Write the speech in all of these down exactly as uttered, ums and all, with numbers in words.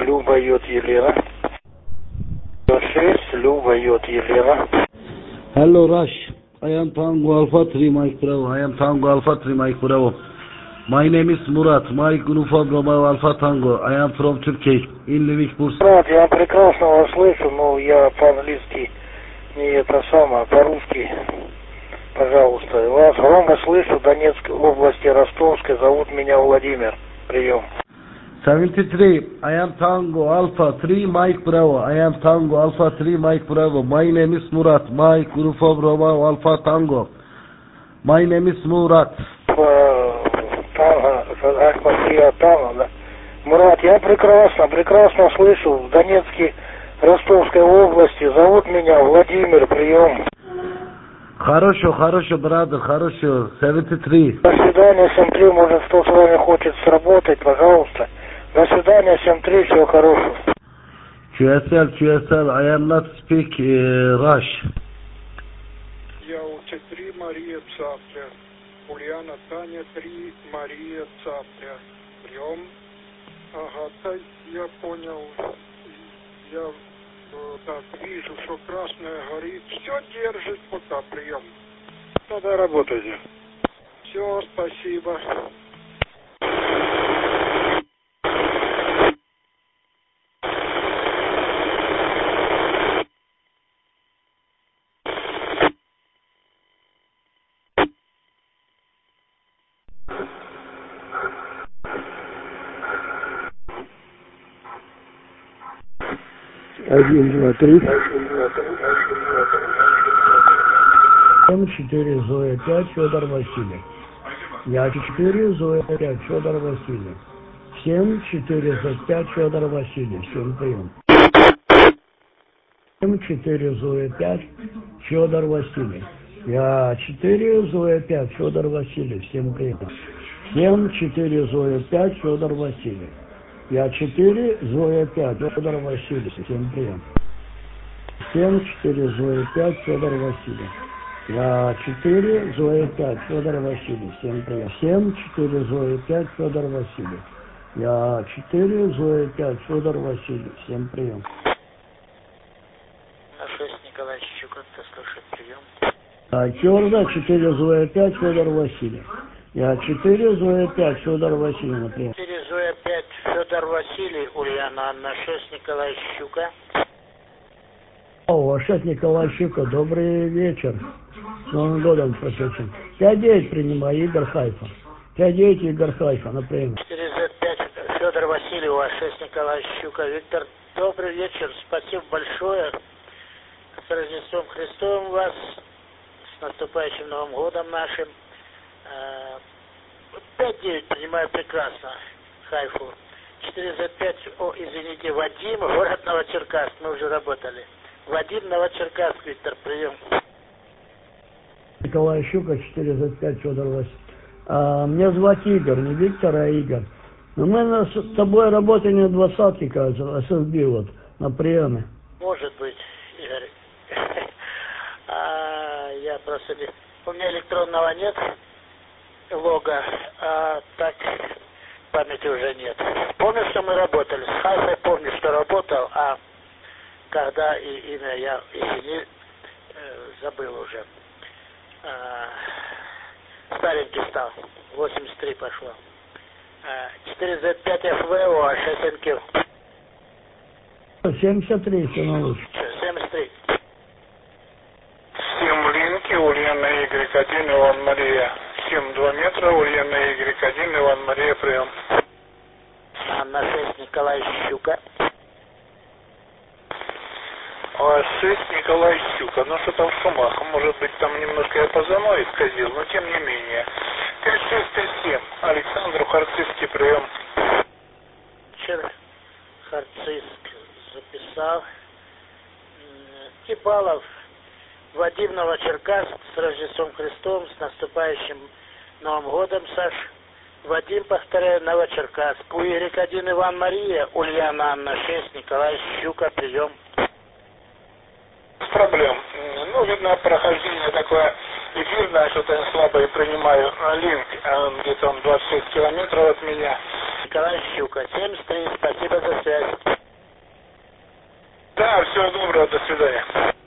Люба Йод Елена. шесть Люба Йод Елена. Hello Rush, I am Tango Alpha three Mike Bravo. I am Tango Alpha three Mike Bravo. My name is Murat, Mike Uniform Romeo Alpha Tango. I am from Turkey, in Livik, Bursa. Мурат, я прекрасно вас слышу, но я по-английски не это самое, по-русски. Пожалуйста. Вас громко слышу, Донецкой области, Ростовской. Зовут меня Владимир. Прием. seventy-three, I am Tango Alpha three Mike Bravo. I am Tango Alpha three Mike Bravo. My name is Murat, Mike Uniform Romeo Alpha Tango. My name is Murat. Мурат, я прекрасно, прекрасно слышу, в Донецкой, Ростовской области. Зовут меня Владимир. Прием. Хорошо, хорошо, брат, хорошо. seventy-three. До свидания, семь три. Может, кто с вами хочет сработать, пожалуйста. До свидания, семь три. Всего хорошего. Q S L, Q S L, I am not speak uh, Rush. Я у Т три Мария Цапля. Ульяна Таня три Мария Цапля. Прием. Ага, да, я понял. Я э, так вижу, что красная горит. Все держит, пока прием. Тогда работайте. Все, спасибо. Один, два, три. Семь, четыре, Зоя, пять, Федор Васильев. Я четыре, Зоя, пять, Федор Васильев. Семь, четыре, Зоя, пять, Федор Васильев. Всем прием. Семь, четыре, Зоя, пять, Федор Васильев. Я четыре, Зоя, пять, Федор Васильев. Всем прием. Семь, четыре, Зоя, пять, Федор Васильев. Я четыре, Зоя, пять, Федор Васильев. Всем прием. семь, четыре, Зоя, пять, Федор Васильев. Я четыре, Зоя, пять, Федор Васильев. Всем прием. семь, четыре, Зоя, пять, Федор Васильев. Я четыре, Зоя, пять, Федор Васильев. Всем прием. шесть Николай Щука, кто слушает прием. А Черда, четыре, Зоя, пять, Федор Васильев. Я четыре, Зоя, пять, Федор Васильев, например. четыре Зоя пять Федор Василий, Ульяна Анна шесть Николай Щука. О, шесть Николай Щука, добрый вечер. С Новым годом прошедшим. пять девять принимаю, Игорь Хайфа. пять девять Игорь Хайфа, например. четыре зет пять Федор Васильев, шесть Николай Щука. Виктор, добрый вечер, спасибо большое. С Рождеством Христовым вас, с наступающим Новым годом нашим. пять девять принимаю прекрасно, Хайфу. четыре зет пять, о, извините, Вадим, город Новочеркасск, мы уже работали. Вадим, Новочеркасск, Виктор, прием. Николай Щука, четыре зет пять, Федор Васильев. А, меня звать Игорь, не Виктор, а Игорь. Но мы с тобой работали на двадцатке, кажется, эс эс би вот, на приеме. Может быть, Игорь. а, я просто... У меня электронного нет. Лога, а так памяти уже нет. Помню, что мы работали. С Хайфой помню, что работал, а когда и имя я, извини, э, забыл уже. А, старенький стал. восемьдесят три пошло. А, четыре зет пять эф вэ о, шесть эн кью. семьдесят три, все на лучше. семьдесят три. семь Линки, Ульяна Y один, Иван Мария. семь два метра, Ульяна Y один, Иван Мария, прием. Анна шесть Николай Щука. А шесть Николай Щука, ну что там в шумах, может быть там немножко я позаной исказил, но тем не менее. пять шесть пять семь, Александр Харцизский, прием. Чер Харцизск записал. Кибалов Вадим, Новочеркасск, с Рождеством Христовым, с наступающим Новым годом, Саш. Вадим, повторяю, Новочеркасск. У Y один Иван Мария, Ульяна Анна шесть, Николай Щука, прием. Без проблем. Ну, видно, прохождение такое эфирное, что-то я слабо и принимаю линк, где-то он двадцать шесть километров от меня. Николай Щука, семьдесят три, спасибо за связь. Да, всего доброго, до свидания.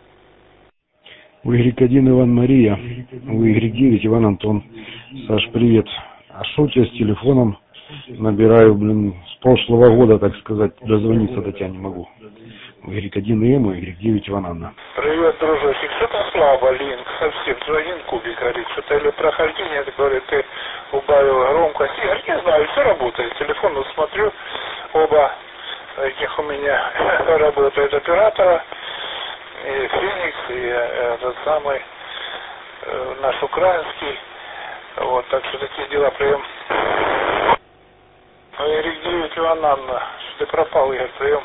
У игрек один Иван Мария, у игрек девять Иван Антон. Саш, привет. А что у тебя с телефоном? Набираю, блин, с прошлого года, так сказать, дозвониться до тебя не могу. У игрек один М, у игрек девять Иван Анна. Привет, дружочек. Что-то слабо, линк, совсем. Звонин Кубик говорит, что-то или прохождение, говорит, ты убавил громкость. Я не знаю, все работает. Телефон вот смотрю, оба этих у меня работают оператора. И Феникс, и э, этот самый э, наш украинский. Вот, так что такие дела, прием. Игорь девять Иван Анна, что ты пропал, Игорь, прием.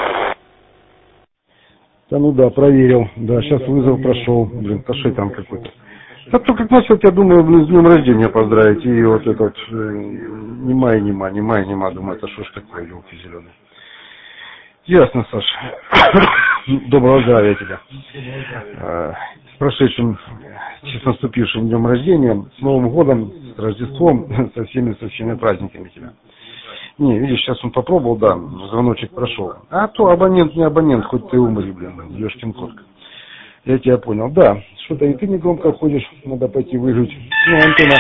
Да ну да, проверил. Да, сейчас вызов прошел. Блин, кашей там какой-то. Я только как начал, я думаю, блин, с днем рождения поздравить. И вот этот, э, нема и нема, нема и нема. Думаю, это что ж такое, елки зеленые. Ясно, Саша. Доброго здравия тебе. С прошедшим, с наступившим днем рождения, с Новым годом, с Рождеством, со всеми, со всеми праздниками тебя. Не, видишь, сейчас он попробовал, да, звоночек прошел. А то абонент не абонент, хоть ты умри, блин, ешкин кот. Я тебя понял. Да, что-то и ты не громко ходишь, надо пойти выжить. Ну, антенна.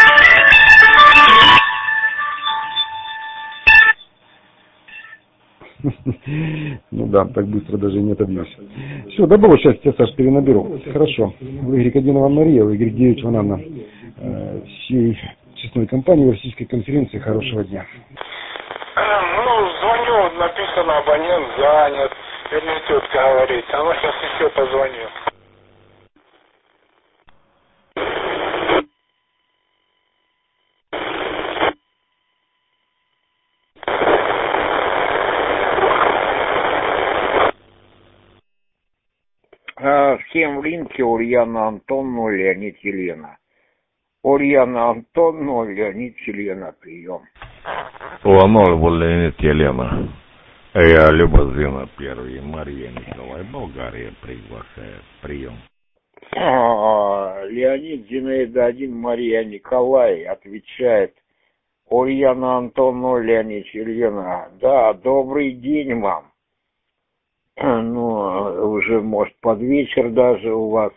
Ну да, так быстро даже не отобьюсь. Все, добро, сейчас тебя, Саш, перенаберу. Хорошо. В игрек один Иван Мария, в игрек девять Иван Анна. Всей честной компании в российской конференции. Хорошего дня. Ну, звоню, написано, абонент занят. Вернее, тетка говорит. А ну, сейчас еще позвоню. Всем в линке Ульяна Антонну, Леонид Елена. Ульяна Антонну, Леонид Елена, прием. Ланоль, Леонид Елена. Я Люба Зина, первый, Мария Николай, Болгария, приглашает, прием. А, Леонид Зинаида один, Мария Николай, отвечает. Ульяна Антонну, Леонид Елена. Да, добрый день вам. Ну, уже, может, под вечер даже у вас.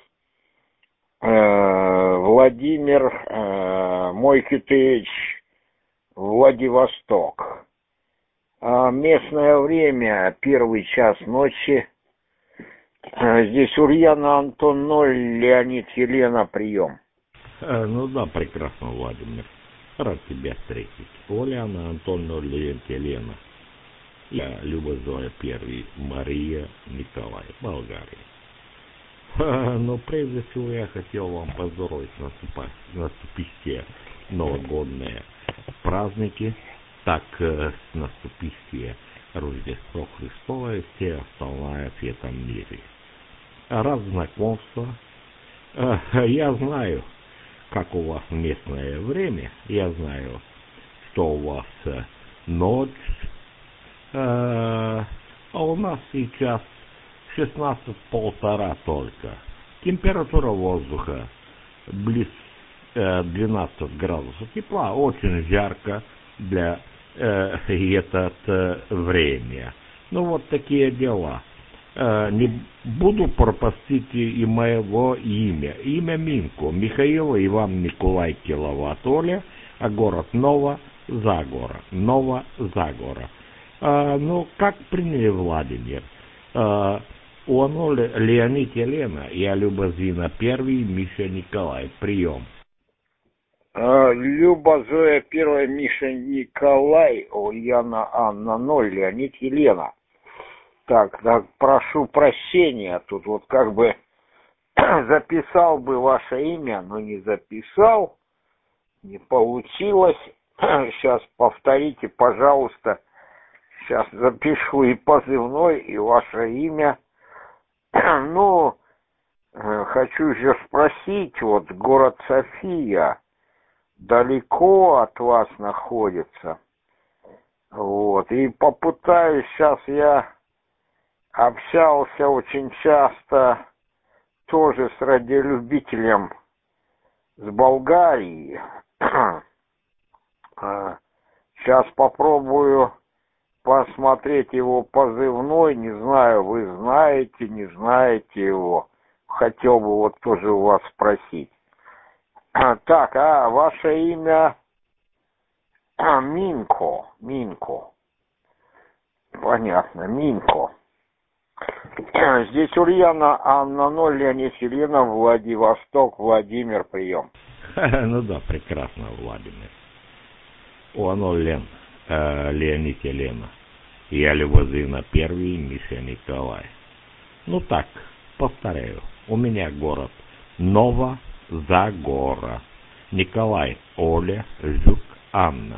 Э, Владимир э, Мойкитович, Владивосток. А местное время, первый час ночи. Э, здесь Ульяна Антон ноль, Леонид Елена, прием. Э, ну да, прекрасно, Владимир. Рад тебя встретить. Ульяна Антон ноль, Леонид Елена. Я Люба Зоя первый, Мария Николай, Болгария. Но прежде всего я хотел вам поздоровить наступившие новогодние праздники, так с наступившие Рождество Христово и все остальное в этом мире. Рад знакомству. Я знаю, как у вас местное время, я знаю, что у вас ночь, а у нас сейчас шестнадцать полтора только. Температура воздуха близ э, двенадцать градусов тепла, очень жарко для э, это э, время. Ну вот такие дела. Э, не буду пропустить и моего имя. Имя Минко, Михаил Иван Николай Киловатоля, а город Нова Загора. Нова Загора. Э, ну, как приняли, Владимир? Э, Оно Леонид Елена, я Люба Зина первый, Миша Николай. Прием. Люба Зоя первая, Миша Николай, Ульяна Анна ноль, Леонид Елена. Так, так, прошу прощения, тут вот как бы записал бы ваше имя, но не записал, не получилось. Сейчас повторите, пожалуйста. Сейчас запишу и позывной, и ваше имя. Ну, хочу еще спросить, вот город София далеко от вас находится. Вот, и попытаюсь, сейчас я общался очень часто тоже с радиолюбителем с Болгарии. Сейчас попробую посмотреть его позывной, не знаю, вы знаете, не знаете его. Хотел бы вот тоже у вас спросить. Так, а ваше имя Минко, Минко. Понятно, Минко. Здесь Ульяна, Анна ноль, Леонид Елена, Владивосток, Владимир, прием. Ну да, прекрасно, Владимир. О, ну, Лен, э, Леонид Елена. Я Любозина первый, Миша Николай. Ну так, повторяю. У меня город Новозагора. Николай, Оля, Жук, Анна.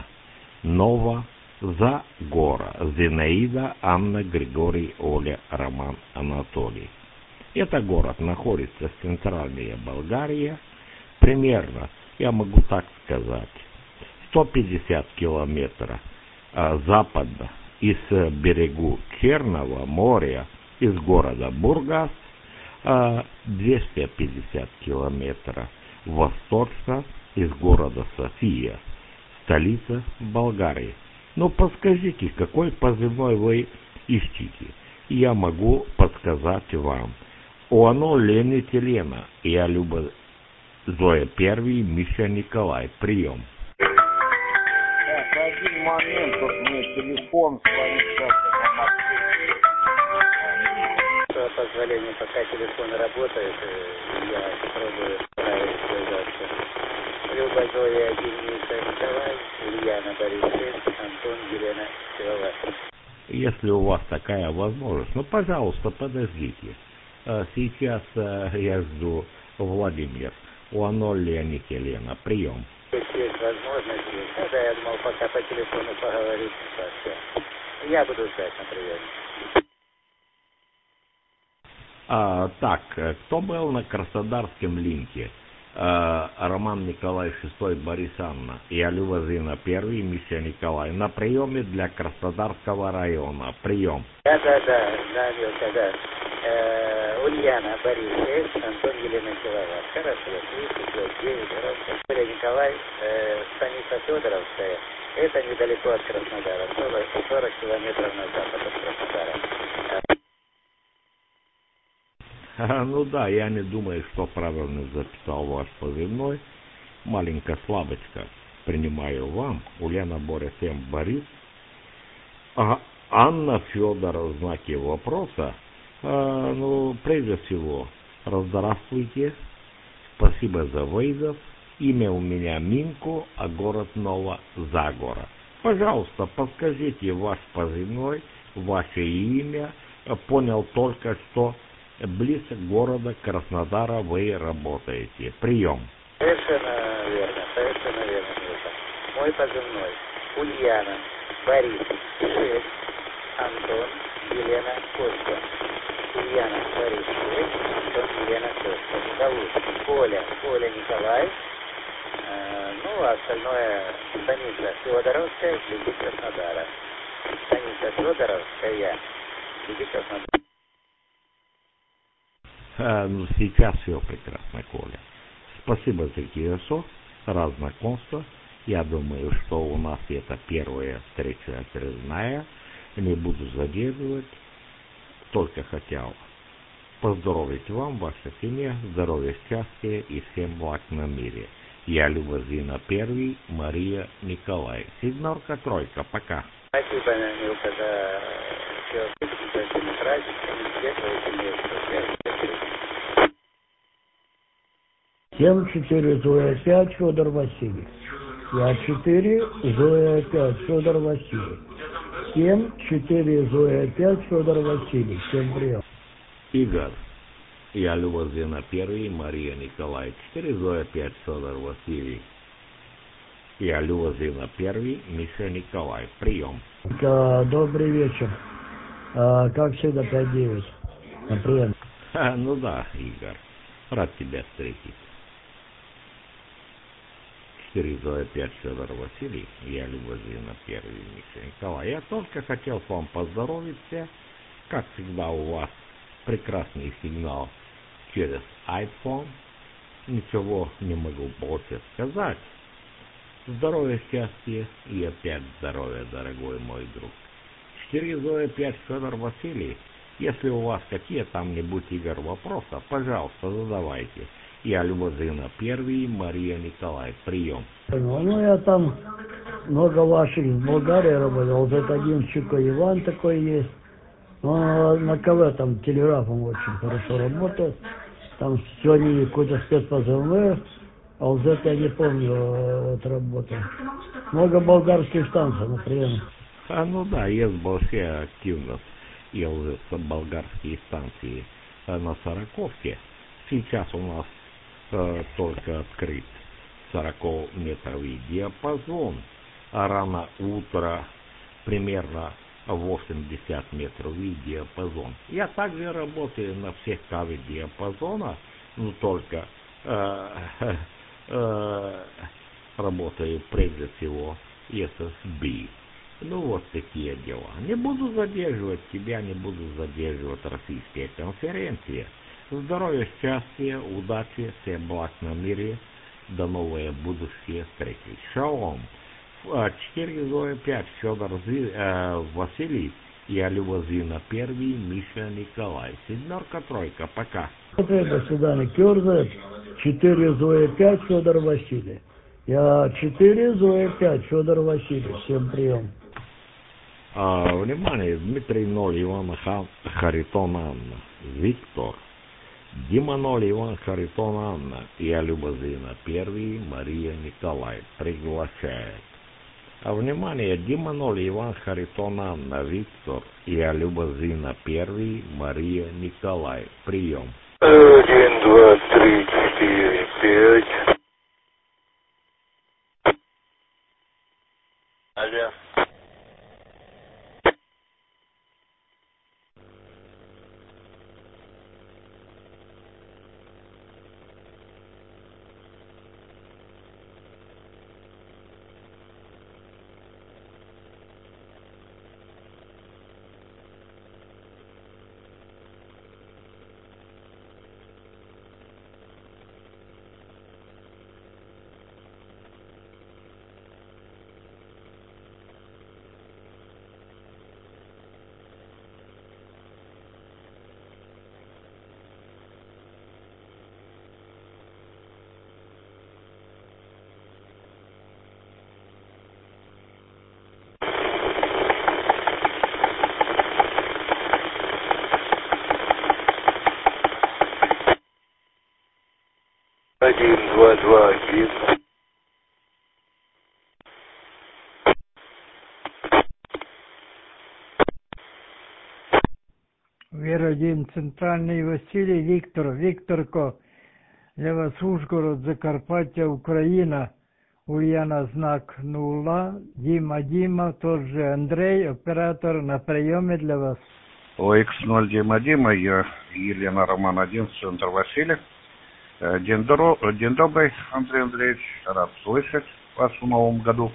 Новозагора. Зинаида, Анна, Григорий, Оля, Роман, Анатолий. Это город находится в центральной Болгарии. Примерно, я могу так сказать, сто пятьдесят километров а, запада из берегу Черного моря, из города Бургас, а, двести пятьдесят километров восточно из города София, столица Болгарии. Ну, подскажите, какой позывной вы ищете? Я могу подсказать вам. Оно Леонид Елена, я Люба Зоя Первый, Миша Николай. Прием. Так, один момент, тут мне телефон звонит, сейчас я вам С позволения, пока телефон работает, я пробую править связаться. Люба Зоя один, Миша Николай, Ульяна Борис шесть, Антон, Елена Силоватов. Если у вас такая возможность, ну, пожалуйста, подождите. Сейчас я жду Владимир. Оно Леонид Елена. Прием. Если есть возможность, тогда я думал, пока по телефону поговорить. Я буду ждать на приеме. А, так, кто был на Краснодарском линке? А, Роман Николай шестой, Борис Анна. Я Любозина первый, Миша Николай. На приеме для Краснодарского района. Прием. Да, да, да, да, да. Э, Ульяна Борис шесть, Антон, Елена Силова. Хорошо, тридцать девять, хорошо. Коля Николай, э, станица Федоровская. Это недалеко от Краснодара. сорок километров на запад от Краснодара. А, ну да, я не думаю, что правильно записал ваш позывной. Маленькая слабочка. Принимаю вам. Ульяна Борис М. Борис. А, Анна Федоров, знаки вопроса. А, ну, прежде всего, здравствуйте. Спасибо за вызов. Имя у меня Минко, а город Новозагора. Пожалуйста, подскажите ваш позывной, ваше имя. Понял только, что близ города Краснодара вы работаете. Прием. Совершенно верно, совершенно верно. Мой позывной Ульяна Борис шесть, Антон, Елена Костя. Ульяна Борис шесть, Антон, Елена Костя. Зовут Коля, Коля Николай. Э, ну, а остальное станица Федоровская, вблизи Краснодара. Станица Федоровская, вблизи Краснодара. А, ну, сейчас все прекрасно, Коля. Спасибо за хорошо, раз знакомство. Я думаю, что у нас это первая встреча очередная. Не буду задерживать. Только хотел поздоровить вам, ваша семья, здоровья, счастья и всем благ на мире. Я Любозина Первый, Мария Николай. Сигнорка тройка. Пока. Спасибо, Милка, за все прекрасные праздники. семь четыре Зоя пять, Федор Васильев. Я четыре Зоя пять, Федор Васильев. семь четыре Зоя пять, Федор Васильев. Всем привет. Игорь. Я Любозина Первый, Мария Николай. четыре Зоя пять, Федор Васильев. Я Любозина Первый, Миша Николай. Прием. Да, добрый вечер. А, как всегда, пять девять. Например. А, ну да, Игорь. Рад тебя встретить. четыре Зоя пять, Федор Васильев. Я Любозина Первый, Миша Николай. Я только хотел с вам поздоровиться. Как всегда, у вас прекрасный сигнал через iPhone. Ничего не могу больше сказать. Здоровья, счастья и опять здоровья, дорогой мой друг. четыре Зоя пять Федор Василий. Если у вас какие там-нибудь, Игорь, вопросы, пожалуйста, задавайте. Я Любозина первый, Мария Николай. Прием. Ну, я там много ваших из Болгарии работал. Вот этот один Чука Иван такой есть. Он на КВ там телеграфом очень хорошо работает. Там сегодня какой-то спецпозывной. А вот это я не помню, вот работал. Много болгарских станций, например. А, ну да, есть большая активность. Есть болгарские станции на Сороковке. Сейчас у нас э, только открыт сорокаметровый диапазон, а рано утро примерно восемьдесят метровый диапазон. Я также работаю на всех каве диапазонах, но только э, э, работаю прежде всего эс эс би. Ну вот такие дела. Не буду задерживать тебя, не буду задерживать российские конференции. Здоровья, счастья, удачи, всем благ на мире. До новые будущие встречи. Шалом. четыре Зоя пять Федор Зи, э, Василий. Я Любозина первый, Миша Николай. Седьмерка, тройка. Пока. До свидания. Кёрзет. четыре Зоя пять Федор Василий. Я четыре Зоя пять Федор Василий. Всем прием. А, внимание, Дмитрий ноль, Иван Хан, Харитон Анна, Виктор, Дима ноль, Иван Харитон Анна, я Любозина первый, Мария Николай приглашает. А внимание, Дима ноль, Иван Харитон Анна, Виктор, я Любозина первый, Мария Николай. Прием. Один, два, три, четыре, пять. Алло. Один, два, два, один. Вера один, Центральный Василий, Виктор, Викторко, для вас Ужгород, Закарпаття, Украина, Ульяна знак нула, Дима, Дима, тот же Андрей, оператор на приеме для вас. О икс ноль Дима, Дима, я Елена Роман один, Центр Василий. День, доро... День добрый, Андрей Андреевич, рад слышать вас в новом году.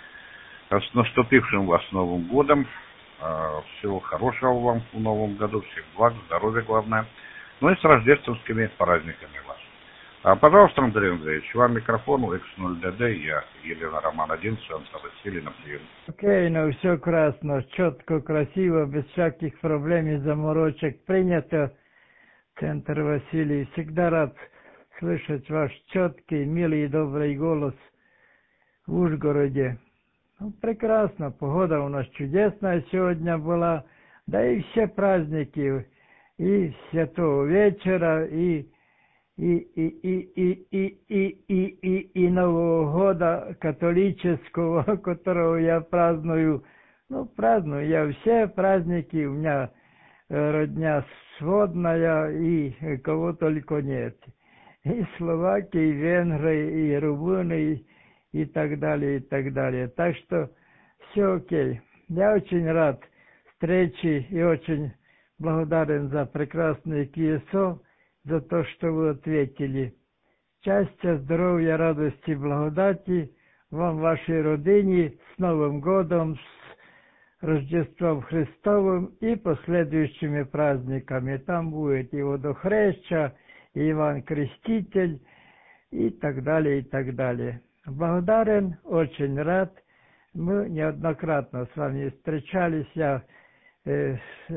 С наступившим вас Новым годом. Всего хорошего вам в новом году, всех благ, здоровья главное. Ну и с рождественскими праздниками вас. А, пожалуйста, Андрей Андреевич, вам микрофон, икс ноль ди ди, я Елена Роман один, Центр Василий на прием. Окей, okay, ну все красно, четко, красиво, без всяких проблем и заморочек принято. Центр Василий, всегда рад слышать ваш четкий, милый и добрый голос в Ужгороде. Ну, прекрасно, погода у нас чудесная сегодня была, да и все праздники, и Святого вечера, и, и, и, и, и, и, и, и, и, и Нового года католического, которого я праздную. Ну, праздную я все праздники, у меня родня сводная, и кого только нет. И Словаки, и Венгры, и Румыны, и так далее, и так далее. Так что все окей. Я очень рад встрече и очень благодарен за прекрасное КСО, за то, что вы ответили. Счастья, здоровья, радости, благодати вам, вашей родине, с Новым годом, с Рождеством Христовым и последующими праздниками. Там будет и Водохреща, и Иван Креститель, и так далее, и так далее. Благодарен, очень рад. Мы неоднократно с вами встречались. Я э,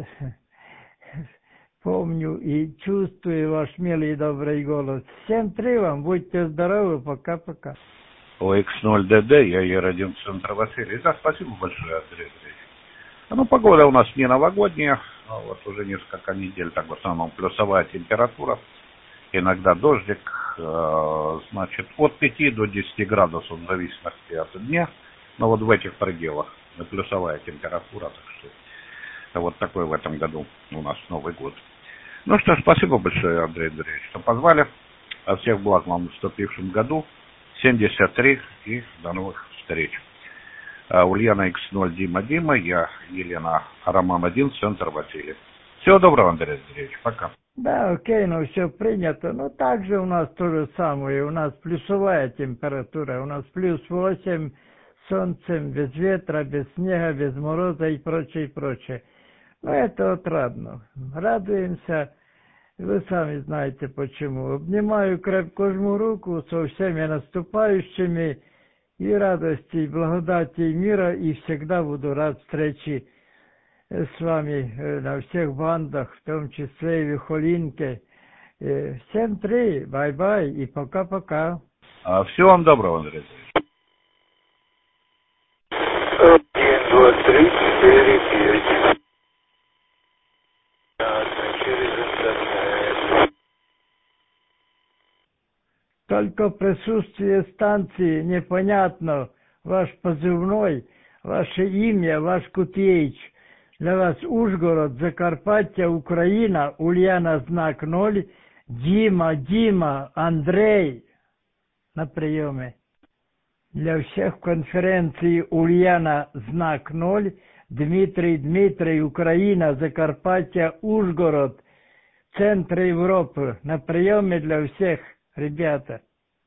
помню и чувствую ваш милый и добрый голос. Всем три вам, будьте здоровы, пока-пока. О икс ноль дэ дэ, я Е один центр Василий. Да, спасибо большое, Андрей Андреевич. Ну, погода у нас не новогодняя, вот уже несколько недель, так в основном плюсовая температура, иногда дождик, значит, от пяти до десяти градусов в зависимости от дня, но вот в этих пределах плюсовая температура, так что вот такой в этом году у нас Новый год. Ну что ж, спасибо большое, Андрей Андреевич, что позвали. От всех благ вам в наступившем году. семьдесят три и до новых встреч. Ульяна икс ноль Дима Дима, я Елена Роман один, центр Василий. Всего доброго, Андрей Андреевич, пока. Да, окей, ну все принято. Ну также у нас то же самое, у нас плюсовая температура, у нас плюс восемь, солнцем, без ветра, без снега, без мороза и прочее, прочее. Но это отрадно. Радуемся. Вы сами знаете почему. Обнимаю, крепко жму руку со всеми наступающими и радости, и благодати, и мира, и всегда буду рад встрече с вами на всех бандах, в том числе и в Вихолинке. Всем три, бай-бай и пока-пока. Всего вам доброго, Андрей Андреевич. Один, два, три, четыре, пять. Через интернет. Только присутствие станции непонятно. Ваш позывной, ваше имя, ваш Кутеич. Для вас Ужгород, Закарпаття, Украина, Ульяна знак ноль, Дима, Дима, Андрей на приеме. Для всех конференций Ульяна знак ноль, Дмитрий, Дмитрий, Украина, Закарпаття, Ужгород, центр Европы. На приеме для всех, ребята.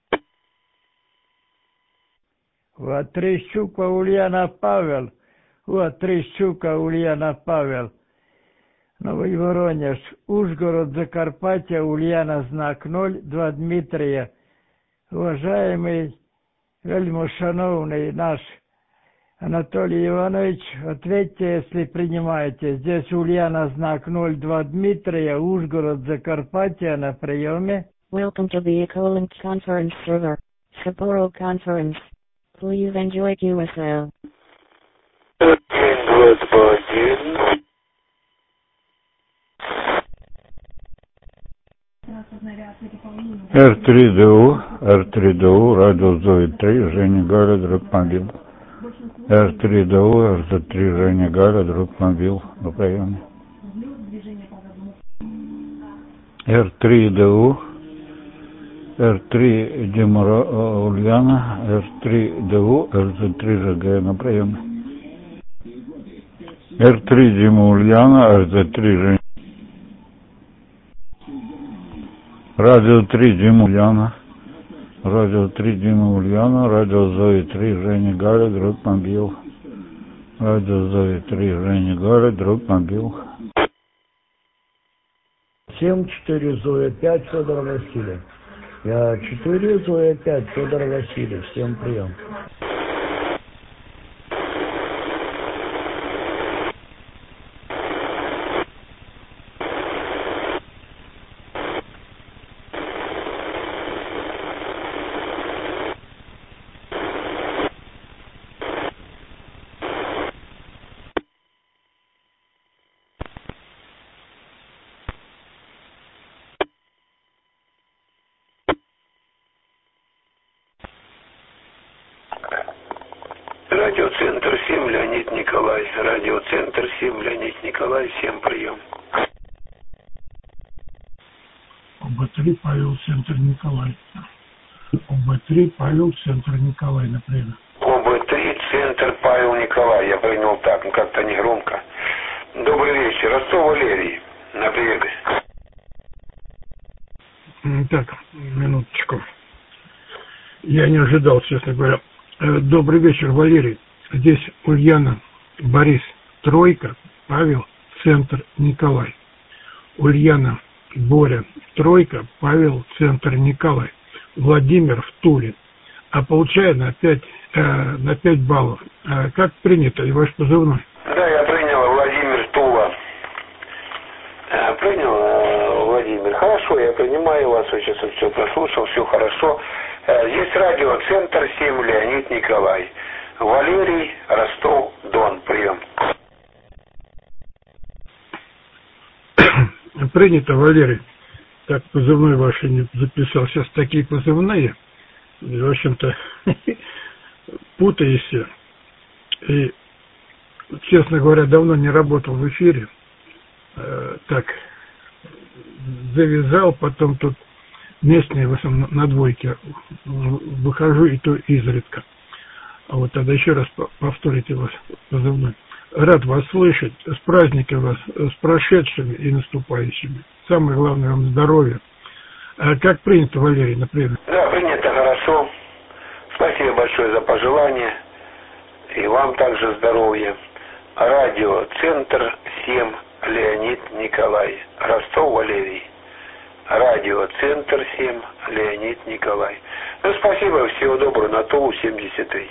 Вот Трещука Ульяна Павел. Вот Трещука Ульяна Павел. Новый Воронеж. Ужгород, Закарпаття, Ульяна знак ноль, два Дмитрия. Уважаемый, вельмошановный наш Анатолий Иванович, ответьте, если принимаете. Здесь Ульяна знак ноль, два Дмитрия, Ужгород, Закарпаття на приеме. Welcome to the Ecolink Conference Server, Sapporo Conference. Please enjoy Q S L. Один, два, два, один. эр три дэ у, эр три дэ у, радио Зои три, Женя Галя, друг мобил. эр три дэ у, эр три, Женя Галя, друг мобил, на приеме. эр три дэ у, эр три Дима Ульяна, эр три дэ у, эр три ЖГ на приеме. эр три Дима Ульяна, эр три Женя. Радио три Дима Ульяна, радио три Дима Ульяна, радио Зои три Женя Галя, друг мобил. Радио Зои три Женя Галя, друг мобил. семь четыре Зоя пять Федор Василий. Я четыре Зоя пять Федор Василий. Всем прием. Радиоцентр семь, Леонид Николай. Радиоцентр семь, Леонид Николай. Всем прием. О Б три Павел, центр Николай. О Б три Павел, центр Николай, например. О Б три, центр Павел Николай. Я принял так, ну как-то не громко. Добрый вечер. Ростов Валерий. На приеме. Так, минуточку. Я не ожидал, честно говоря. Добрый вечер, Валерий. Здесь Ульяна, Борис, тройка, Павел, центр Николай. Ульяна, Боря, тройка, Павел, центр Николай. Владимир в Туле. А получаю на пять, э, на пять баллов. Э, как принято? И ваш позывной? Да, я принял. Владимир Тула. Принял, Владимир. Хорошо, я принимаю вас, я сейчас все прослушал, все хорошо. Есть радиоцентр семь, Леонид Николай. Валерий, Ростов, Дон, прием. Принято, Валерий. Так, позывной ваш не записал. Сейчас такие позывные. В общем-то, путаешься. И, честно говоря, давно не работал в эфире. Э, так, завязал, потом тут местные, в основном, на двойке выхожу, и то изредка. А вот тогда еще раз повторите вас позывной. Рад вас слышать. С праздником вас, с прошедшими и наступающими. Самое главное, вам здоровья. А как принято, Валерий, например? Да, принято хорошо. Спасибо большое за пожелания. И вам также здоровья. Радио Центр семь, Леонид Николай. Ростов, Валерий. Радио Центр семь, Леонид Николай. Ну, спасибо, всего доброго. На ТОУ семьдесят три.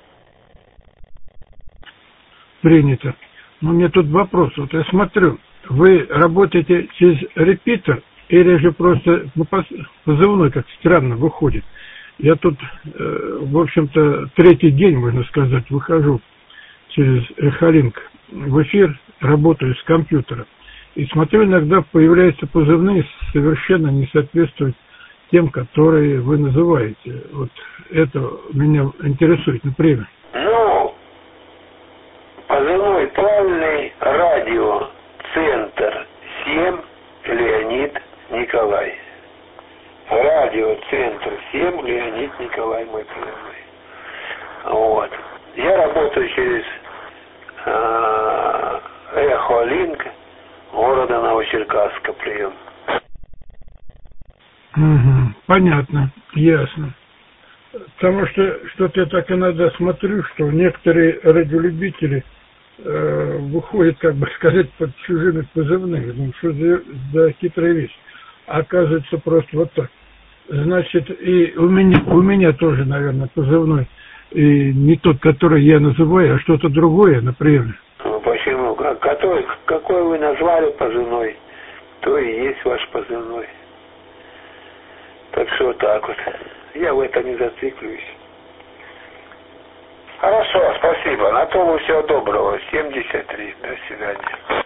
Принято. Но у меня тут вопрос. Вот я смотрю, вы работаете через репитер или же просто ну, позывной, как странно, выходит. Я тут, э, в общем-то, третий день, можно сказать, выхожу через Эхолинк в эфир, работаю с компьютера. И смотрю, иногда появляются позывные, совершенно не соответствуют тем, которые вы называете. Вот это меня интересует, например. Ну, позывной правильный, радио Центр семь, Леонид Николай. Радио Центр семь, Леонид Николай, мой приемный. Вот. Я работаю через э, Эхолинк города Новочеркасска, прием. Угу, понятно, ясно. Потому что что-то я так иногда смотрю, что некоторые радиолюбители э, выходят, как бы сказать, под чужими позывными. Ну, что за, за хитрая вещь. А оказывается просто вот так. Значит, и у меня, у меня тоже, наверное, позывной и не тот, который я называю, а что-то другое, например. Ну, почему? Какой, какой вы назвали позывной, то и есть ваш позывной. Так что вот так вот. Я в этом не зациклюсь. Хорошо, спасибо. На то всего доброго. семьдесят три. До свидания.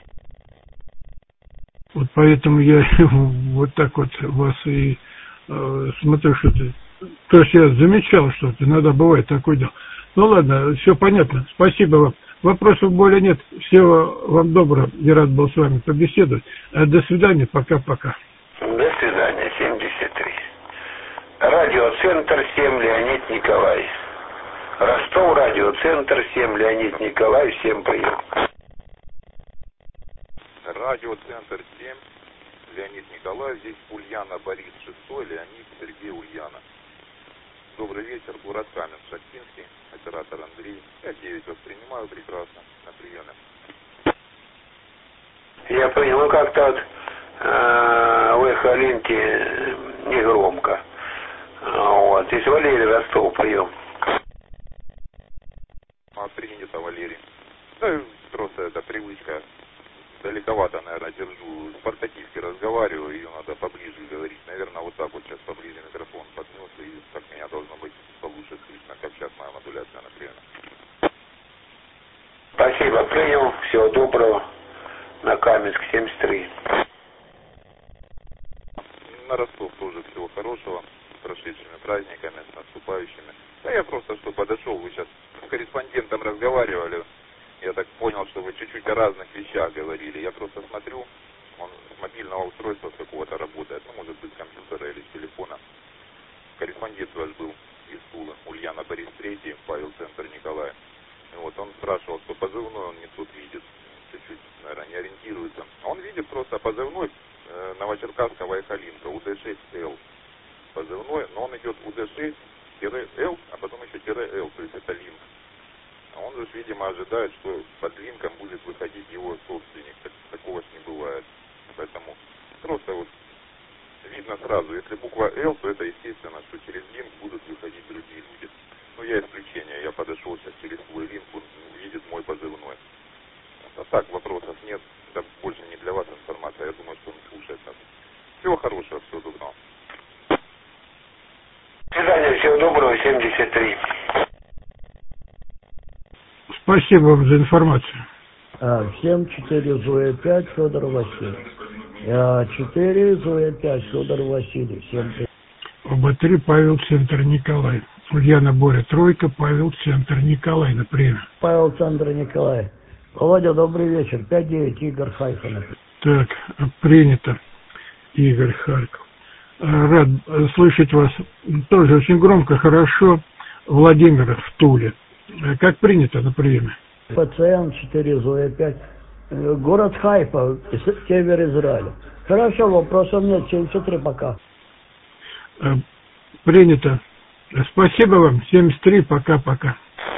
Вот поэтому я вот так вот вас и э, смотрю, что ты... То есть я замечал, что иногда бывает такое дело. Ну ладно, все понятно. Спасибо вам. Вопросов более нет. Всего вам доброго. Я рад был с вами побеседовать. До свидания. Пока-пока. До свидания. семьдесят три. Радиоцентр семь, Леонид Николай. Ростов, радиоцентр семь, Леонид Николай. Всем прием. Радиоцентр семь, Леонид Николай. Здесь Ульяна, Борис шестой, Леонид, Сергей, Ульяна. Добрый вечер, город Каменск-Шахтинский, оператор Андрей. Я девять воспринимаю прекрасно на приеме. Я понял, ну как-то вот, э, в Эхолинке не громко. Вот, здесь Валерий, Ростов, прием. А, принято, Валерий. Да, просто это привычка. Далековато, наверное, держу. По-артакийски разговариваю, ее надо поближе говорить. Наверное, вот так вот сейчас поближе микрофон поднес, и так меня должно быть получше слышно, как сейчас моя модуляция, например. Спасибо, принял. Всего доброго. На Каменск семьдесят три. На Ростов тоже всего хорошего. С прошедшими праздниками, с наступающими. Да я просто что подошел, вы сейчас с корреспондентом разговаривали. Я так понял, что вы чуть-чуть о разных вещах говорили. Я просто смотрю, он с мобильного устройства с какого-то работает. Ну, может быть, с компьютера или с телефона. Корреспондент ваш был из Тулы. Ульяна, Борис третий, Павел, Центр, Николай. И вот он спрашивал, что позывной он не тут видит. Чуть-чуть, наверное, не ориентируется. Он видит просто позывной э, Новочеркасского Эхолинка, У Д шесть Л. Позывной, но он идет У Д шесть Л, а потом еще тире Л, то есть это линк. А он же, видимо, ожидает, что под линком будет выходить его собственник. Так, такого ж не бывает. Поэтому просто вот видно сразу, если буква Л, то это естественно, что через линк будут выходить другие люди. Ну, я исключение. Я подошел сейчас через свой линк, он видит мой позывной. А так вопросов нет. Это больше не для вас информация. Я думаю, Всего хорошего, всего доброго. До свидания, всего доброго, семьдесят три. Спасибо вам за информацию. А, семь четыре Зоя пять Федор Васильев. А, четыре Зоя пять Федор Васильев. Всем привет. Оба три Павел, центр Николай. Ульяна, Боря, тройка, Павел, центр Николай, например. Павел, центр Николай. Володя, добрый вечер. пять девять Игорь Харьков. Так, принято. Игорь Харьков. Рад слышать вас тоже очень громко, хорошо. Владимир в Туле. Как принято на приеме? Пациент четыре Зоя пять. Город Хайфа, север Израиля. Хорошо, вопросов нет. семьдесят три пока. Принято. Спасибо вам. семьдесят три, пока-пока.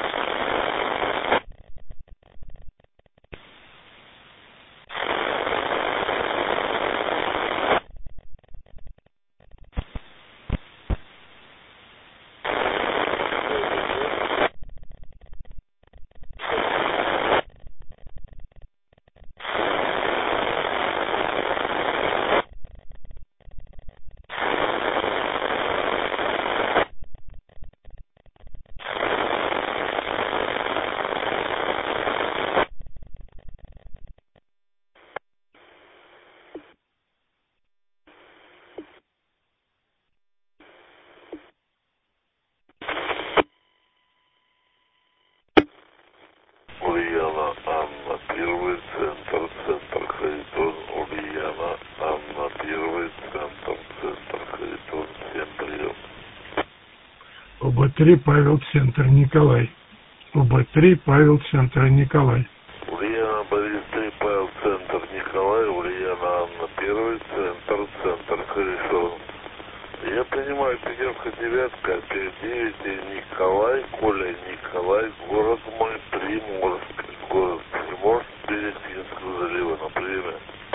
Ульяна, Анна, первый центр, центр Харитон, Ульяна, Анна, первый центр, центр Харитон, всем прием. Оба три Павел, центр Николай. Оба три Павел, центр Николай. Ульяна, Борис, три Павел, центр Николай, Ульяна, Анна, первый центр, центр Харитон. Я принимаю пятерка девятка, пять девять, Николай, Коля, Николай, город мой, Приморск, город Приморск, берег Финского залива, на время.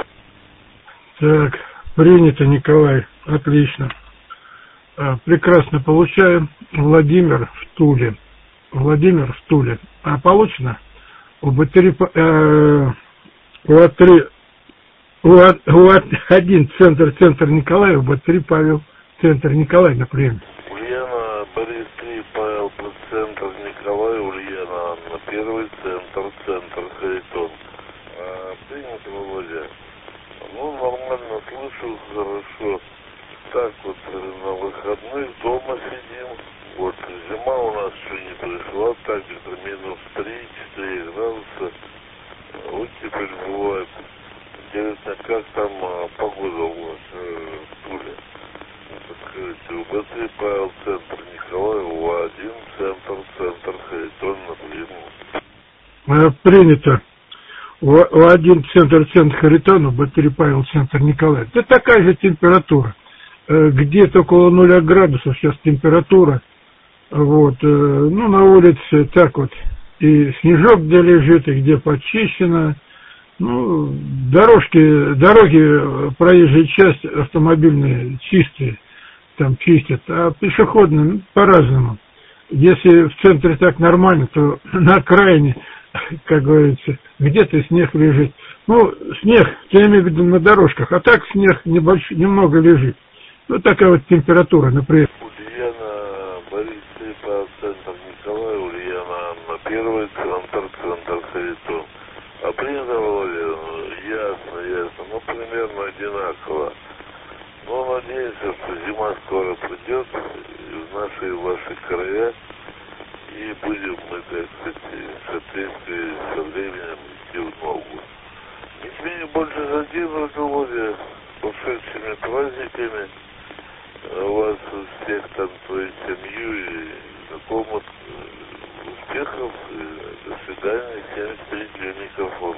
Так, принято, Николай, отлично. А, прекрасно получаем. Владимир в Туле. Владимир в Туле. А получено? Оба три, э, у три, у один центр, центр Николай, оба три Павел, центр Николай на приеме. Ульяна, Борис, три, Павел, центр Николай, Ульяна, Анна, первый центр, центр Харитон. А, принято, Володя. Ну, нормально слышу, хорошо. Так вот, на выходных дома сидим. Вот, зима у нас еще не пришла, так где-то минус три-четыре градуса. Вот теперь бывает. Интересно, как там а, погода у вас э, в Туле? Скажите, у Б три Павел, центр Николай, У один центр, центр Харитон, например. Принято. У один центр, центр Харитон, у Б три Павел, центр Николай. Это такая же температура. Где-то около нуля градусов сейчас температура. Вот. Ну, на улице так вот. И снежок где лежит, и где почищено. Ну, дорожки, дороги, проезжая часть автомобильные чистые, там чистят, а пешеходные по-разному. Если в центре так нормально, то на окраине, как говорится, где-то снег лежит. Ну, снег, я имею в виду на дорожках, а так снег небольшой, немного лежит. Ну, такая вот температура, например. Ульяна, Борис, три, Павел, центр Николай, Ульяна, Анна, первый центр, центр Харитон. А принято, Володя, ясно, ясно, ну, примерно одинаково. Но надеемся, что зима скоро придет в наши и ваши края, и будем мы, так сказать, в соответствии со временем идти в ногу. Не смею больше задерживать, Володя, с ушедшими праздниками. Вас всех там, твою семью и знакомых, успехов, и до свидания, семьдесят три для микрофона.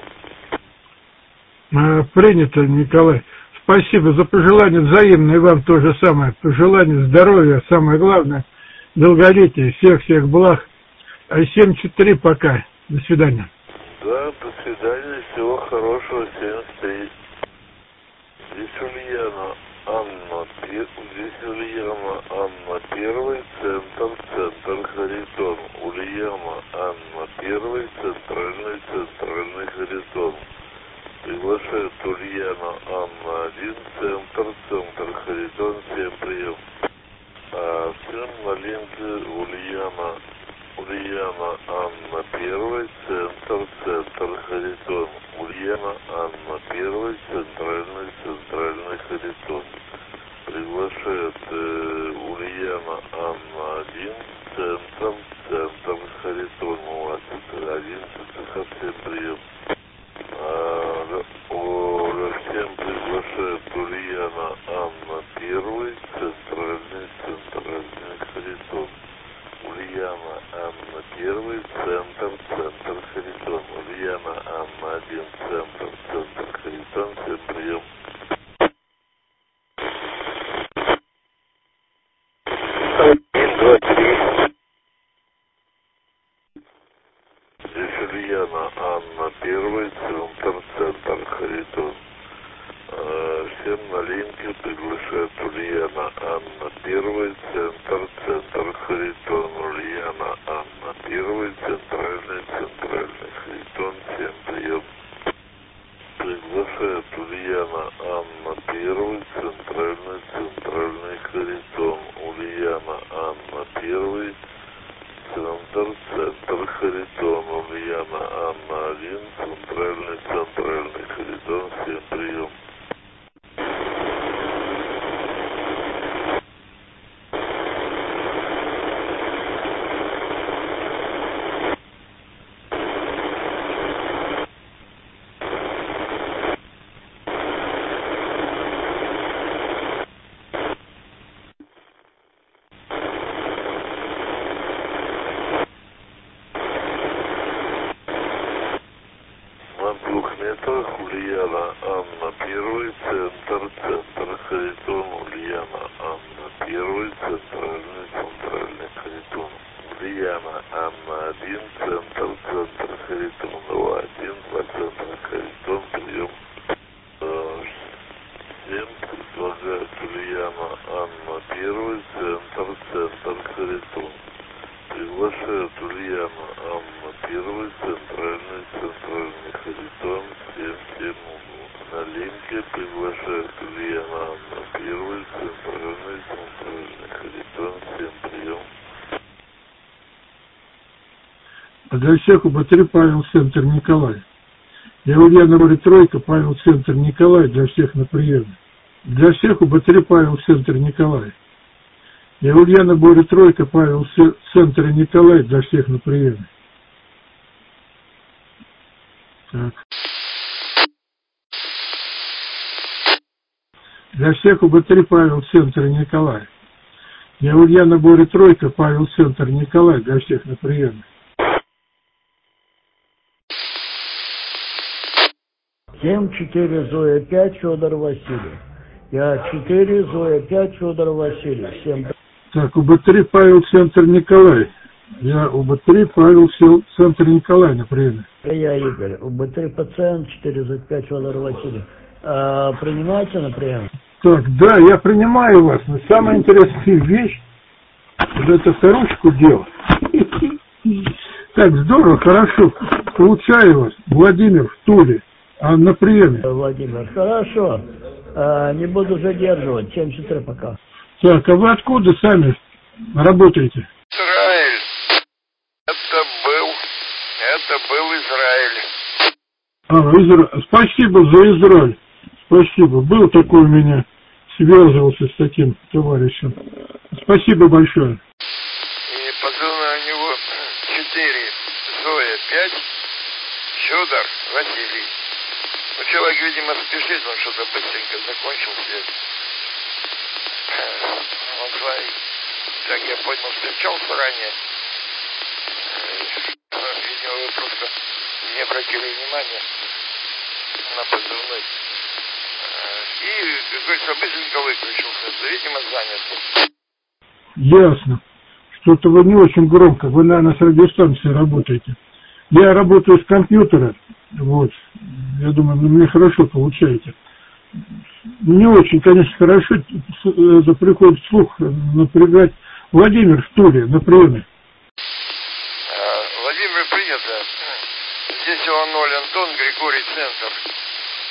Принято, Николай. Спасибо за пожелания взаимные, вам то же самое. Пожелания здоровья, самое главное, долголетия, всех-всех благ. А семьдесят три пока. До свидания. Да, до свидания, всего хорошего, семьдесят три. Здесь Ульяна, Анна, здесь Ульяна, Анна, первый центр, центр Харитон. Ульяна, Анна, первый центральный, центральный Харитон. Приглашает Ульяна Анна один, центр, центр Харитон, всем прием. А, всем на ленте Ульяна, Ульяна Анна первый, центр, центр Харитон. Ульяна Анна первый, центральный, центральный Харитон. Приглашает э, Ульяна Анна один, центр, центр Харитон. У вас это одиннадцать, всем прием. А, о, всем приглашает Ульяна Анна первый, центральный, центральный Харитон. Ульяна Анна первый, центр, центр Харитон. Ульяна Анна один, центр, центр Харитон. Всем прием. Один, два, три. Здесь Ульяна Анна первый, центр, центр Харитон. А, всем на линке приглашает Ульяна Анна первый, центр, центр Харитон. Ульяна Анна первый, центральный, центральный Харитон. Всем прием. Приглашает Ульяна Анна первый, центральный, центральный Харитон. Ульяна Анна первый, центр, центр Харитон. Ульяна Анна один, центральный, центральный Харитон. Всем прием. Ульяна Анна первый, центр, центр Харитон. Ульяна Анна первый, центральный, центральный Харитон. Ульяна Анна один, центр, центр Харитон. два, один, два центра Харитон. Прием. Всем предлагает Ульяна Анна первый, центр, центр Харитон. Приглашает Ульяна Анна первый, центральный, центральный Харитон. Всем, всем на линке приглашает Ульяна Анна первый, центральный, центральный Харитон. Всем прием. А для всех УБ три Павел, центр Николай. Я Ульяна Боря тройка, Павел, центр Николай, для всех на приеме. Для всех УБ три Павел, центр Николай. Я Ульяна Боря тройка, Павел, центр Николай, для всех на приеме. Так. Для всех УБ три Павел, центр Николай. Я Ульяна Боря тройка, Павел, центр Николай, для всех на приеме. семь четыре Зоя пять Федор Васильев. Я четыре Зоя пять Федор Васильев. Всем. Так, УБ три Павел, центр Николай. Я УБ три Павел, центр Николай на приеме. Я Игорь. УБ три пациент, четыре Зоя пять Федор Васильев. А, принимаете на прием? Так, да, я принимаю вас. Но самая интересная вещь, вот это вторучку дело. Так, здорово, хорошо. Получаю вас. Владимир в Туле. А на приеме. Владимир, хорошо. А, не буду задерживать. семь четыре пока. Так, а вы откуда сами работаете? Израиль. Это был, это был Израиль. А, Изра... Спасибо за Израиль. Спасибо. Был такой у меня. Связывался с таким товарищем. Спасибо большое. И позывной у него четыре Зоя пять Федор Василий. Ну, человек, видимо, спешит, он что-то быстренько закончил связь. Он звонит. Так я понял, встречался ранее. Видимо, вы просто не обратили внимания на позывной. И, как говорится, быстренько выключился. Видимо, занят. Ясно. Что-то вы не очень громко. Вы, наверное, с радиостанцией работаете. Я работаю с компьютера. Вот. Я думаю, ну, мне хорошо получаете. Не очень, конечно, хорошо. Это приходит слух напрягать. Владимир в Туле на приеме. Владимир, принято. Здесь Иван ноль Антон, Григорий, центр.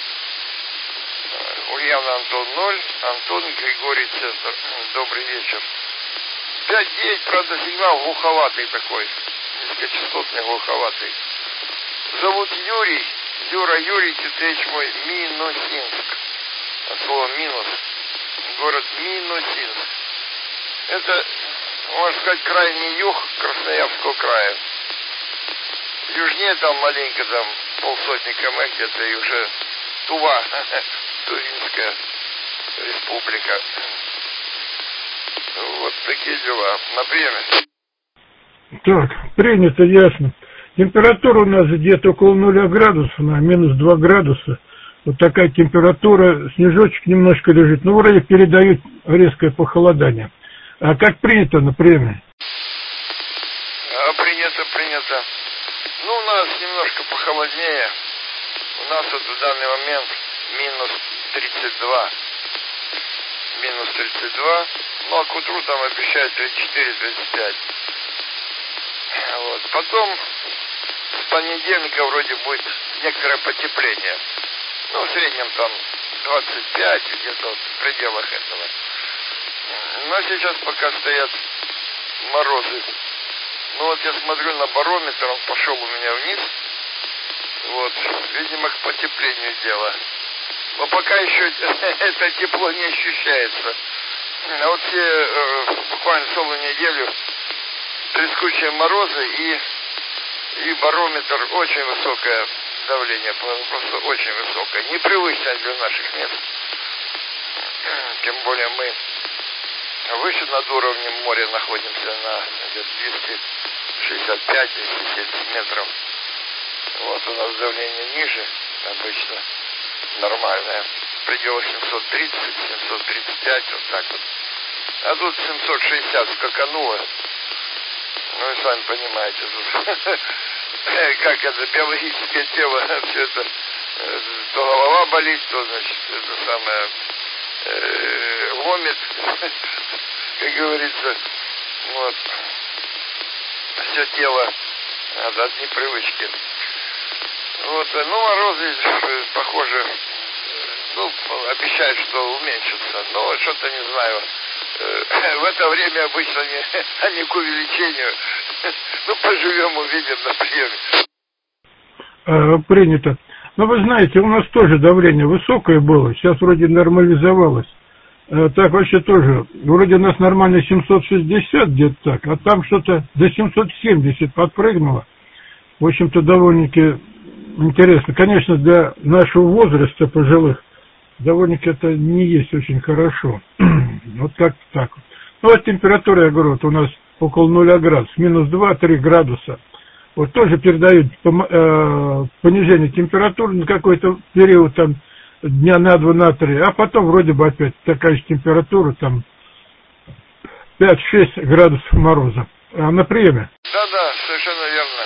Ульяна Антон ноль, Антон Григорий Центр. Добрый вечер. пять девять, правда, сигнал глуховатый такой. Низкочастотный, глуховатый. Зовут Юрий. Юра Юрий Титович мой, Минусинск. От слова минус. Город Минусинск. Это, можно сказать, крайний юг Красноярского края. Южнее там маленько, там полсотни км где-то, и уже Тува, Тувинская республика. Вот такие дела. На приеме. Так, принято, ясно. Температура у нас где-то около нуля градусов, на минус два градуса. Вот такая температура, снежочек немножко лежит. Ну, вроде передают резкое похолодание. А как принято на приеме? А, принято, принято. Ну, у нас немножко похолоднее. У нас вот в данный момент минус тридцать два. Минус тридцать два. Ну, а к утру там обещают тридцать четыре тридцать пять. Вот. Потом с понедельника вроде будет некоторое потепление. Ну, в среднем там двадцать пять, где-то вот в пределах этого. Но сейчас пока стоят морозы. Ну вот я смотрю на барометр, он пошел у меня вниз. Вот, видимо, к потеплению дело. Но пока еще это тепло не ощущается. А вот все э, буквально целую неделю трескучие морозы и, и барометр очень высокое давление, просто очень высокое. Непривычное для наших мест. Тем более мы выше над уровнем моря находимся на двести шестьдесят пять - двести семьдесят метров. Вот у нас давление ниже, обычно нормальное, в пределах семьсот тридцать - семьсот тридцать пять, вот так вот. А тут семьсот шестьдесят скакануло. Ну, вы сами понимаете, тут как это биологическое тело, все это, то голова болит, то, значит, это самое, э, ломит, как говорится, вот, все тело от, от непривычки. Вот, ну, морозы, похоже, ну, обещают, что уменьшатся, но что-то не знаю. В это время обычно они, они к увеличению. Ну, поживем, увидим на приеме. А, принято. Но вы знаете, у нас тоже давление высокое было, сейчас вроде нормализовалось. А, так вообще тоже, вроде у нас нормально семьсот шестьдесят где-то так, а там что-то до семьсот семьдесят подпрыгнуло. В общем-то, довольно-таки интересно. Конечно, для нашего возраста пожилых довольно-таки это не есть очень хорошо. Вот как-то так. Ну, вот температура, я говорю, вот у нас около нуля градусов, минус два - три градуса. Вот тоже передают э, понижение температуры на какой-то период, там, дня на два, на три, а потом вроде бы опять такая же температура, там, пять-шесть градусов мороза. А на приеме? Да-да, совершенно верно.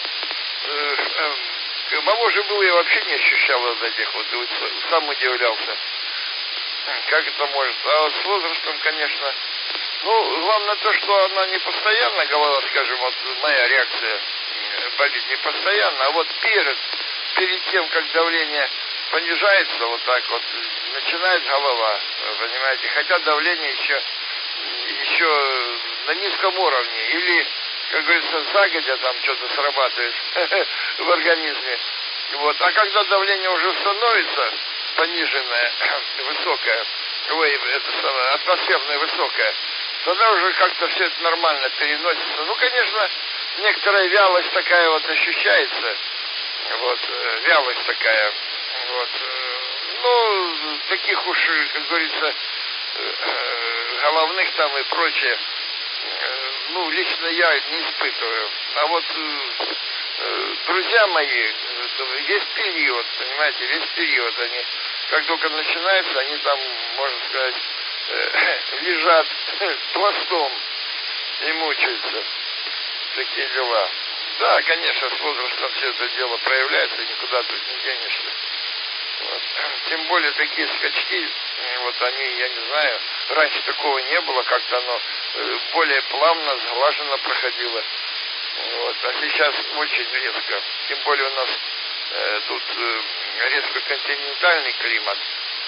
Моложе был, я вообще не ощущал вот этих вот, сам удивлялся. Как это может? А вот с возрастом, конечно, ну, главное то, что она не постоянно, голова, скажем, вот моя реакция болит не постоянно, а вот перед, перед тем, как давление понижается, вот так вот, начинает голова, понимаете, хотя давление еще, еще на низком уровне, или, как говорится, загодя там что-то срабатывает в организме, вот, а когда давление уже становится пониженное, высокое, ой, это самое, атмосферное высокое, тогда уже как-то все это нормально переносится. Ну, конечно, некоторая вялость такая вот ощущается, вот, вялость такая, вот, ну, таких уж, как говорится, головных там и прочее, ну, лично я не испытываю. А вот друзья мои, весь период, понимаете, весь период они, как только начинается, они там, можно сказать, лежат пластом и мучаются. Такие дела. Да, конечно, с возрастом все это дело проявляется, никуда тут не денешься. Вот. Тем более такие скачки, вот они, я не знаю, раньше такого не было, как-то оно более плавно, сглаженно проходило. Вот. А сейчас очень резко. Тем более у нас э, тут э, резко континентальный климат.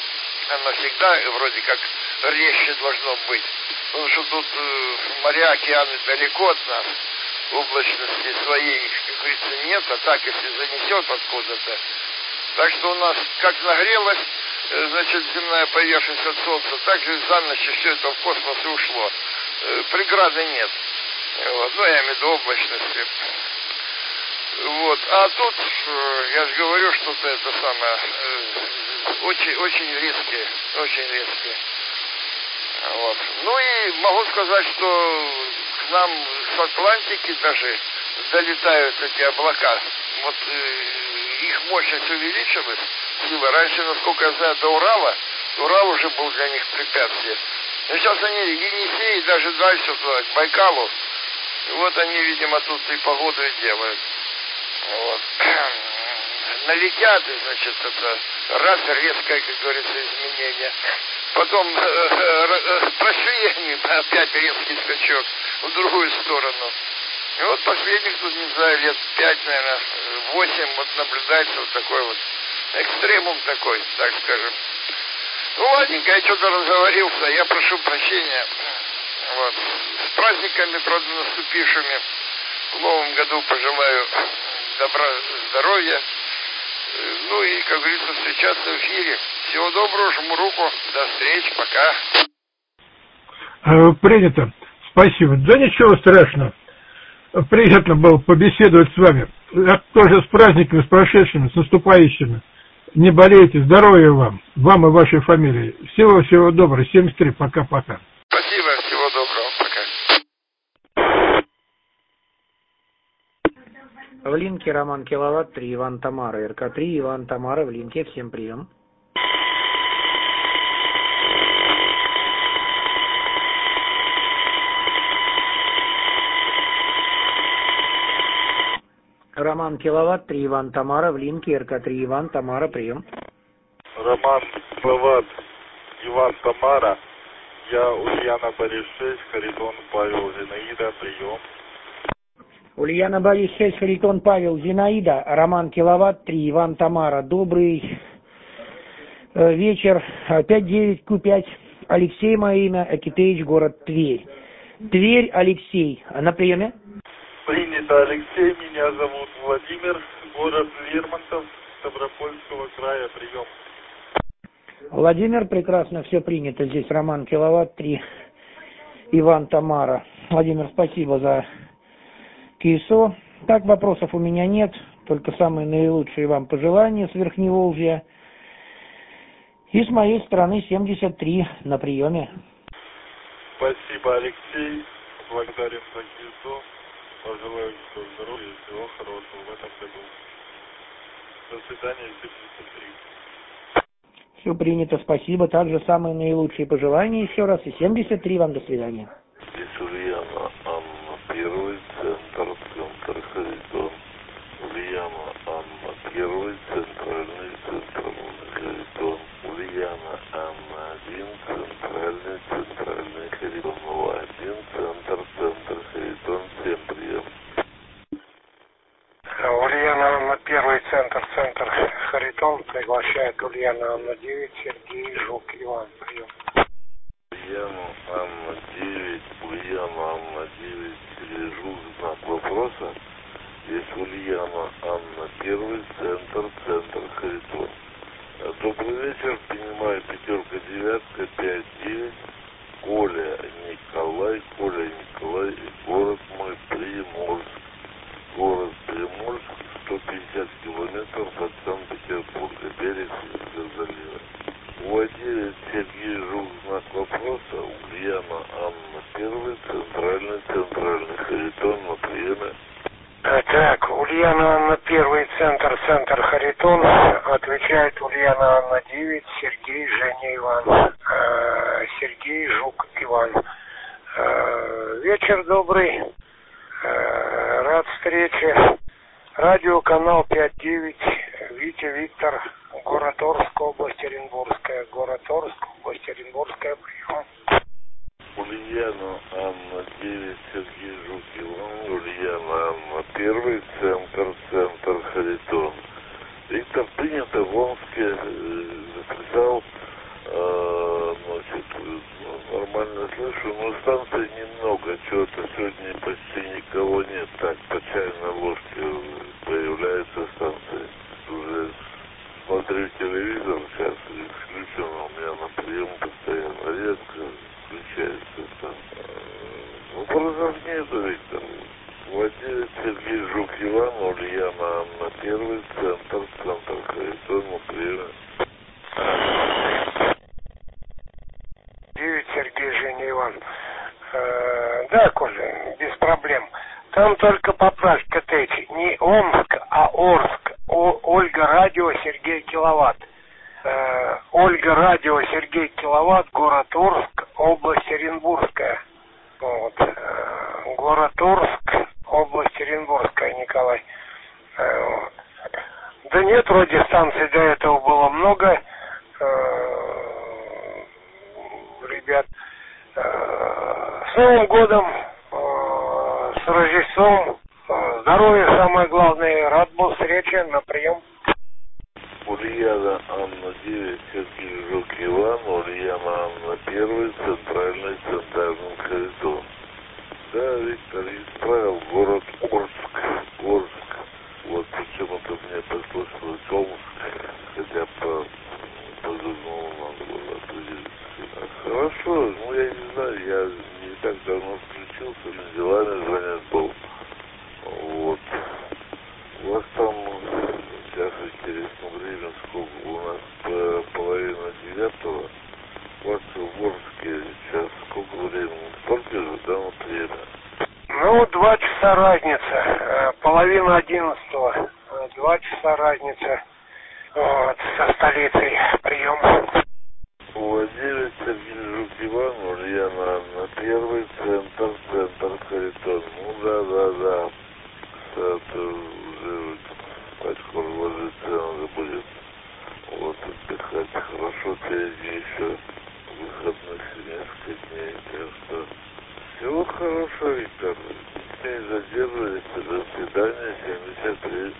оно всегда вроде как резче должно быть. Потому что тут э, моря, океаны далеко от нас, облачности своей, как говорится, нет, а так, если занесет откуда-то. Так что у нас как нагрелась, э, значит, земная поверхность от солнца, так же за ночь все это в космос и ушло. Э, преграды нет. Вот. Ну, я имею в виду облачности. Вот. А тут, э, я же говорю, что-то это самое, э, очень, очень резкие, очень резкие. Вот. Ну и могу сказать, что к нам с Атлантики даже долетают эти облака. Вот э, их мощность увеличилась, сила. Раньше, насколько я знаю, до Урала, Урал уже был для них препятствие. Но сейчас они Енисей, даже дальше туда, к Байкалу, вот они, видимо, тут и погоду и делают. Вот. Налетят, и, значит, это раз резкое, как говорится, изменение. Потом э, э, прошли они, опять резкий скачок в другую сторону. И вот последних тут, не знаю, лет пять, наверное, восемь, вот наблюдается вот такой вот экстремум такой, так скажем. Ну, ладненько, я что-то разговорился, я прошу прощения. Вот. С праздниками, правда, наступившими. В новом году пожелаю добра, здоровья. Ну и, как говорится, встречаться в эфире. Всего доброго, жму руку. До встречи, пока. Принято. Спасибо. Да ничего страшного. Приятно было побеседовать с вами. Тоже с праздниками, с прошедшими, с наступающими. Не болейте, здоровья вам, вам и вашей фамилии. Всего-всего доброго. семьдесят три. Пока-пока. Спасибо, всего доброго. Пока. В линке Роман Киловатт три, Иван Тамара, эр ка три, Иван Тамара в линке. Всем прием. Роман Киловатт три, Иван Тамара в линке, эр ка три, Иван Тамара, прием. Роман Киловатт, Иван Тамара, я Ульяна Борис шесть, Харитон Павел Зинаида, прием. Ульяна Борис шесть, Харитон Павел Зинаида, Роман Киловатт три, Иван Тамара, добрый э, вечер, пять девять ку пять, Алексей мое имя, Акитеич, город Тверь. Тверь, Алексей, на приеме? Принято, Алексей, меня зовут Владимир, город Лермонтов, Ставропольского края, прием. Владимир, прекрасно, все принято. Здесь Роман Киловатт три, Иван Тамара. Владимир, спасибо за КИСО. Так, вопросов у меня нет, только самые наилучшие вам пожелания с Верхневолжья. И с моей стороны семьдесят три на приеме. Спасибо, Алексей, благодарен за КИСО. Пожелаю всего здоровья и всего хорошего в этом году. До свидания, семьдесят три. Все принято, спасибо. Также самые наилучшие пожелания еще раз. И семьдесят три вам до свидания. Здесь Ульяна, Анна, первый центр, центр Харитон. Ульяна, Анна, первый центральный центр Харитон. Ульяна, Анна, один, центральный, центральный Харитон. Один, центр, центр Харитон. Всем прием. Ульяна Анна, первый центр, центр Харитон. Приглашает Ульяна Анна девять, Сергей Жук, Иван, прием. Ульяна Анна девять, Ульяна Анна девять, Сергей Жук, знак вопроса. Здесь Ульяна Анна, первый центр, центр Харитон. Добрый вечер, принимаю пятерка, девятка, пять, девять. Коля Николай, Коля Николай, город мой Приморск. Город Приморск, сто пятьдесят километров от Санкт-Петербурга, берег Финского залива. Владелец Сергей Жук, знак вопроса. Ульяна Анна, первый, центральный, центральный Харитон на приеме. Так, Ульяна Анна, первый центр, центр Харитон. Отвечает Ульяна Анна девять, Сергей, Женя, Иван. Э, Сергей Жук, Иван. Э, вечер добрый. Э, рад встрече. Радиоканал пять девять, Витя Виктор, город Орск, область Оренбургская. Город Орск, область Оренбургская, прием. Ульяна Анна девять, Сергей Жук, Иван. Ульяна Анна, первый центр, центр Харитон. Виктор, принято в Омске, э, записал э, нормально слышу, но станций немного, чего-то сегодня почти никого нет, так, по чайной ложке появляются станции. Уже смотрю телевизор, сейчас включен, у меня на прием постоянно, редко включается станция. Ну, вопросов нету, Виктор. Владелец Сергей Жук Иван, Ульяна Анна, первый, центр, центр Харитон, прием. девять Сергей Женя Иван. Э, да, Коля, без проблем. Там только поправка эти. Не Омск, а Орск. О, Ольга Радио, Сергей Киловатт. Э, Ольга Радио, Сергей Киловатт, город Орск, область Оренбургская. Вот. Э, город Орск, область Оренбургская, Николай. Э, вот. Да нет, вроде станций до этого было много. Э, ребят, э, с Новым годом, э, с Рождеством, э, здоровья самое главное, рад был встрече, на прием. Ульяна Анна девять, Сергей Жук Иван, Ульяна Анна первый, центральный, центральный коридор. Да, Виктор исправил, город Орск, Орск. Вот почему-то мне послышалось Омск, хотя по, по зубному надо было определиться. Хорошо, ну я не знаю, я не так давно включился, с делами занят был. Вот. У вас там сейчас интересно время, сколько у нас по половина девятого. У вас в Орске сейчас сколько времени? Столько же, да, вот время? Ну, два часа разница, половина одиннадцатого, два часа разница, вот, со столицей, прием. Владелец Сергей Жук Иван, Ульяна Анна, первый, центр, центр Харитон. Ну да, да, да. Это уже спать скоро ложиться надо будет. Вот, отдыхать хорошо, впереди еще выходных несколько дней, так что всего хорошего, Виктор. Не задерживайся, до свидания, семьдесят три.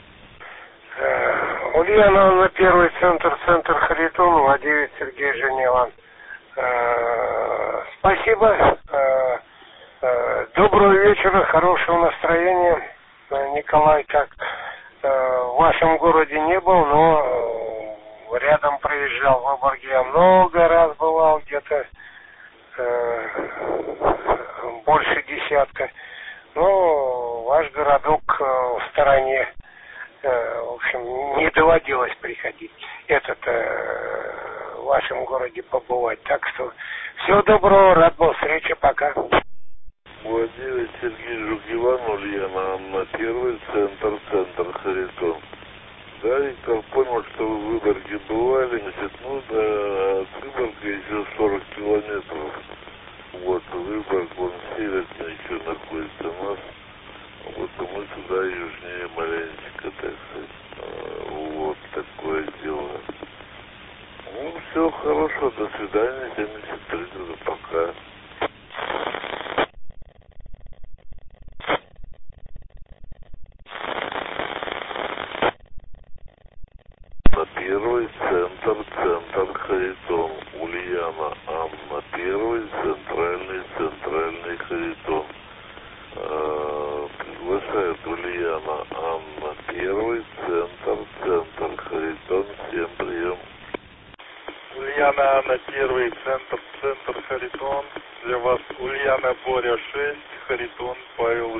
Э, Ульяна Анна, первый, центр, центр Харитон, владелец Сергей Женя Иван. Э, спасибо. Э, э, доброго вечера, хорошего настроения. Э, Николай, как э, в вашем городе не был, но э, рядом проезжал в Выборге. Я много раз бывал, где-то э, больше десятка. Но ваш городок э, в стороне. В общем, не доводилось приходить этот э, в вашем городе побывать. Так что всего доброго, рад был встрече, пока. Владелец Сергей Жук Иван, Ульяна Анна, первый, центр, центр Харитон. Да, Виктор, понял, что вы в Выборге бывали, значит, ну да, от Выборга еще сорок километров. Вот, Выборг, он северно еще находится у нас. Вот, а мы туда южнее маленечко, так сказать. Вот такое дело. Ну, все хорошо, до свидания, семьдесят три, пока. На первый, центр, центр Харитон. Ульяна Анна, первый, центральный, центральный Харитон. Приглашает Ульяна Анна, первый, центр, центр Харитон, всем прием. Ульяна Анна, первый, центр, центр Харитон. Для вас Ульяна Боря шесть, Харитон Павел